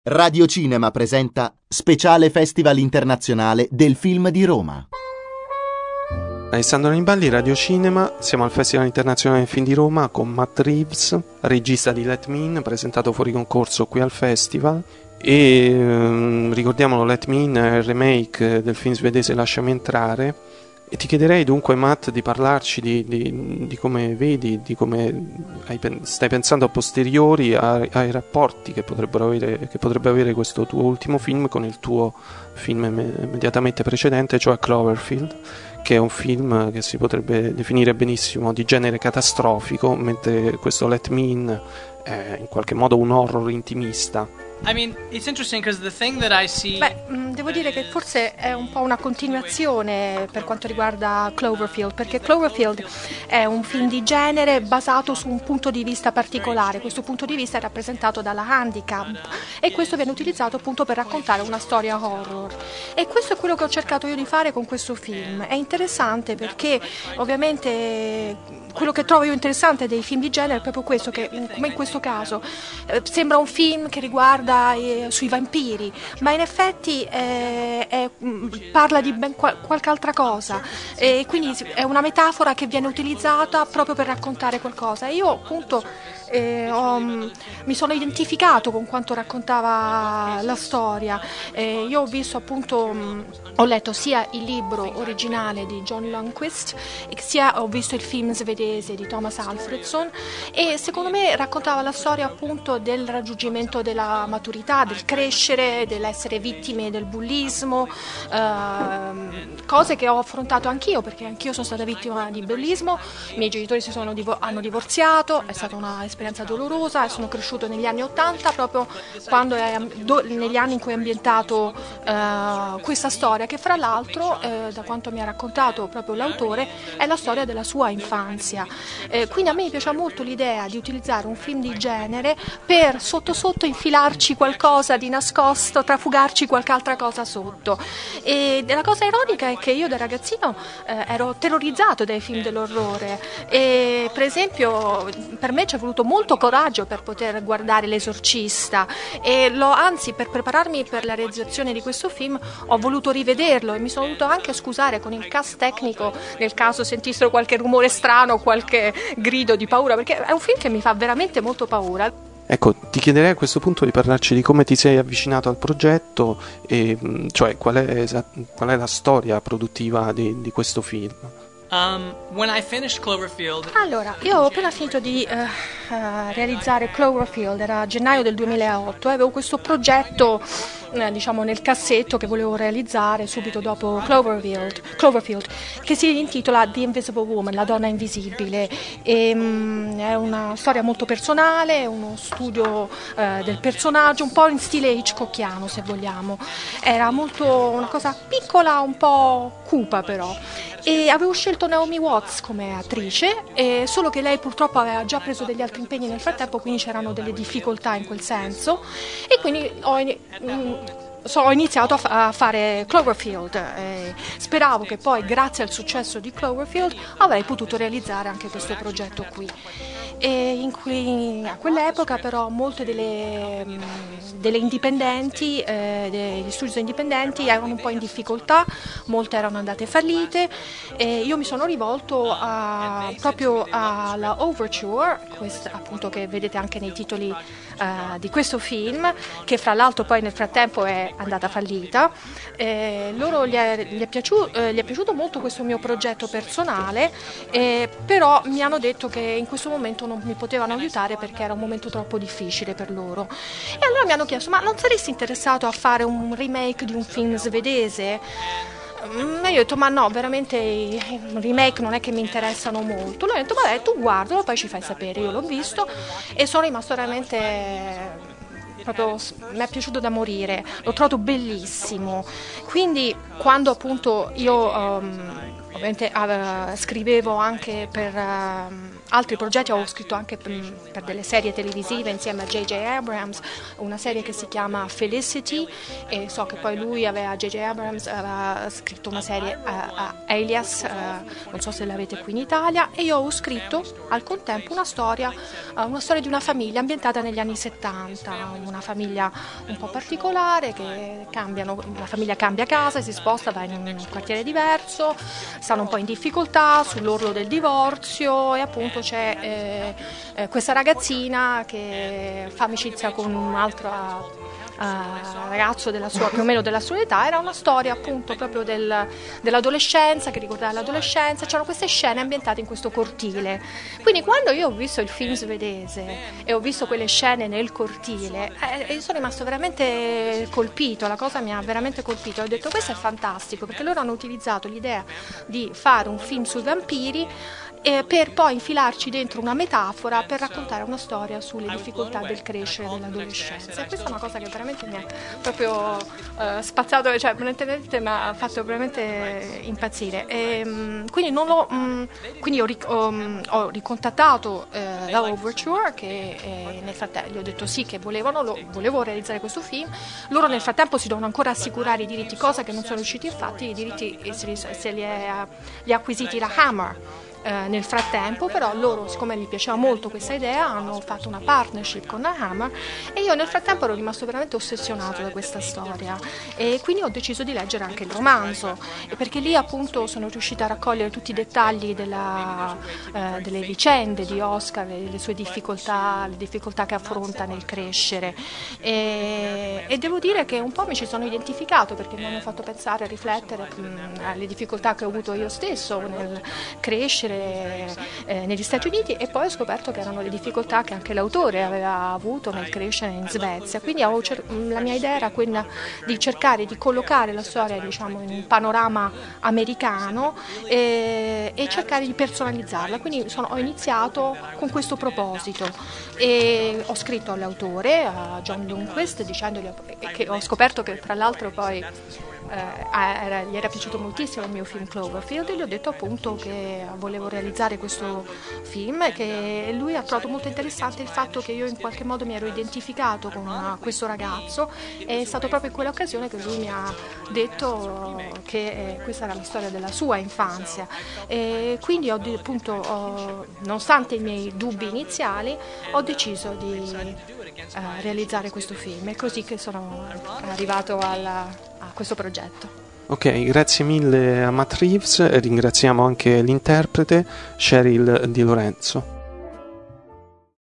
Radio Cinema presenta Speciale Festival Internazionale del Film di Roma. Alessandro Niballi, Radio Cinema, siamo al Festival Internazionale del Film di Roma con Matt Reeves, regista di Let Me In, presentato fuori concorso qui al festival. E ricordiamolo, Let Me In è il remake del film svedese Lasciami entrare. E ti chiederei dunque, Matt, di parlarci di come vedi, di come stai pensando a posteriori ai rapporti che potrebbe avere questo tuo ultimo film con il tuo film immediatamente precedente, cioè Cloverfield, che è un film che si potrebbe definire benissimo di genere catastrofico, mentre questo Let Me In è in qualche modo un horror intimista. I mean, it's interesting because the thing that I see... devo dire che forse è un po' una continuazione per quanto riguarda Cloverfield, perché Cloverfield è un film di genere basato su un punto di vista particolare. Questo punto di vista è rappresentato dalla handicap e questo viene utilizzato appunto per raccontare una storia horror. E questo è quello che ho cercato io di fare con questo film. È interessante perché ovviamente quello che trovo io interessante dei film di genere è proprio questo, che come in questo caso sembra un film che riguarda sui vampiri, ma in effetti parla di ben qualche altra cosa, e quindi è una metafora che viene utilizzata proprio per raccontare qualcosa. Io appunto mi sono identificato con quanto raccontava la storia. Io ho visto appunto, ho letto sia il libro originale di John Lundquist sia ho visto il film svedese di Thomas Alfredson, e secondo me raccontava la storia appunto del raggiungimento della maturità, del crescere, dell'essere vittime del bullismo, cose che ho affrontato anch'io, perché anch'io sono stata vittima di bullismo. I miei genitori hanno divorziato, è stata un'esperienza dolorosa, e sono cresciuto negli anni '80, proprio quando negli anni in cui è ambientato questa storia, che fra l'altro da quanto mi ha raccontato proprio l'autore è la storia della sua infanzia. Quindi a me piace molto l'idea di utilizzare un film di genere per sotto sotto infilarci qualcosa di nascosto, trafugarci qualche altra cosa sotto. E la cosa ironica è che io da ragazzino ero terrorizzato dai film dell'orrore, e per esempio per me ci è voluto molto coraggio per poter guardare L'Esorcista, e anzi, per prepararmi per la realizzazione di questo film ho voluto rivederlo e mi sono dovuto anche scusare con il cast tecnico nel caso sentissero qualche rumore strano, qualche grido di paura, perché è un film che mi fa veramente molto paura. Ecco, ti chiederei a questo punto di parlarci di come ti sei avvicinato al progetto, e cioè qual è la storia produttiva di questo film. When I finished Cloverfield... Allora, io ho appena finito di realizzare Cloverfield, era gennaio del 2008, avevo questo progetto diciamo nel cassetto che volevo realizzare subito dopo Cloverfield, che si intitola The Invisible Woman, la donna invisibile. È una storia molto personale, uno studio del personaggio, un po' in stile Hitchcockiano, se vogliamo. Era molto una cosa piccola, un po' cupa però. E avevo scelto Naomi Watts come attrice, solo che lei purtroppo aveva già preso degli altri impegni nel frattempo, quindi c'erano delle difficoltà in quel senso, e quindi ho iniziato a fare Cloverfield. Speravo che poi, grazie al successo di Cloverfield, avrei potuto realizzare anche questo progetto qui. E a quell'epoca però molte delle indipendenti, degli studios indipendenti erano un po' in difficoltà, molte erano andate fallite, e io mi sono rivolto proprio alla Overture, appunto, che vedete anche nei titoli di questo film, che fra l'altro poi nel frattempo è andata fallita. Loro gli è piaciuto molto questo mio progetto personale, però mi hanno detto che in questo momento non mi potevano aiutare perché era un momento troppo difficile per loro, e allora mi hanno chiesto: ma non saresti interessato a fare un remake di un film svedese? Io ho detto: ma no, veramente i remake non è che mi interessano molto. Lui ha detto: vabbè, tu guardalo, poi ci fai sapere. Io l'ho visto e sono rimasto veramente, proprio, mi è piaciuto da morire, l'ho trovato bellissimo. Quindi quando appunto io ovviamente scrivevo anche per altri progetti, ho scritto anche per delle serie televisive insieme a J.J. Abrams, una serie che si chiama Felicity, e so che poi J.J. Abrams aveva scritto una serie Alias, non so se l'avete qui in Italia, e io ho scritto al contempo una storia di una famiglia ambientata negli anni 70, una famiglia un po' particolare la famiglia cambia casa e si sposta, va in un quartiere diverso, stanno un po' in difficoltà, sull'orlo del divorzio, e appunto c'è questa ragazzina che fa amicizia con un altro ragazzo più o meno della sua età. Era una storia appunto proprio dell'adolescenza, che ricordava l'adolescenza. C'erano queste scene ambientate in questo cortile, quindi quando io ho visto il film svedese e ho visto quelle scene nel cortile, io sono rimasto veramente colpito, la cosa mi ha veramente colpito. Ho detto: questo è fantastico, perché loro hanno utilizzato l'idea di fare un film sui vampiri per poi infilarci dentro una metafora per raccontare una storia sulle difficoltà del crescere dell'adolescenza. E questa è una cosa che veramente mi ha proprio spazzato, cioè veramente mi ha fatto veramente impazzire. Quindi ho ricontattato la Overture, che nel frattempo gli ho detto sì, che volevo realizzare questo film. Loro nel frattempo si devono ancora assicurare i diritti, cosa che non sono riusciti. Infatti i diritti se li ha acquisiti la Hammer. Nel frattempo però loro, siccome gli piaceva molto questa idea, hanno fatto una partnership con la Hammer, e io nel frattempo ero rimasto veramente ossessionato da questa storia, e quindi ho deciso di leggere anche il romanzo, perché lì appunto sono riuscita a raccogliere tutti i dettagli delle vicende di Oscar e le sue difficoltà, le difficoltà che affronta nel crescere, e devo dire che un po' mi ci sono identificato, perché mi hanno fatto pensare, riflettere alle difficoltà che ho avuto io stesso nel crescere negli Stati Uniti, e poi ho scoperto che erano le difficoltà che anche l'autore aveva avuto nel crescere in Svezia. Quindi la mia idea era quella di cercare di collocare la storia, diciamo, in un panorama americano e cercare di personalizzarla. Quindi ho iniziato con questo proposito e ho scritto all'autore, a John Lundquist, dicendogli che ho scoperto che tra l'altro poi gli era piaciuto moltissimo il mio film Cloverfield, e gli ho detto appunto che volevo realizzare questo film, e che lui ha trovato molto interessante il fatto che io in qualche modo mi ero identificato con questo ragazzo. È stato proprio in quell'occasione che lui mi ha detto che questa era la storia della sua infanzia, e quindi nonostante i miei dubbi iniziali, ho deciso di realizzare questo film. È così che sono arrivato a questo progetto. Ok, grazie mille a Matt Reeves, e ringraziamo anche l'interprete Cheryl Di Lorenzo.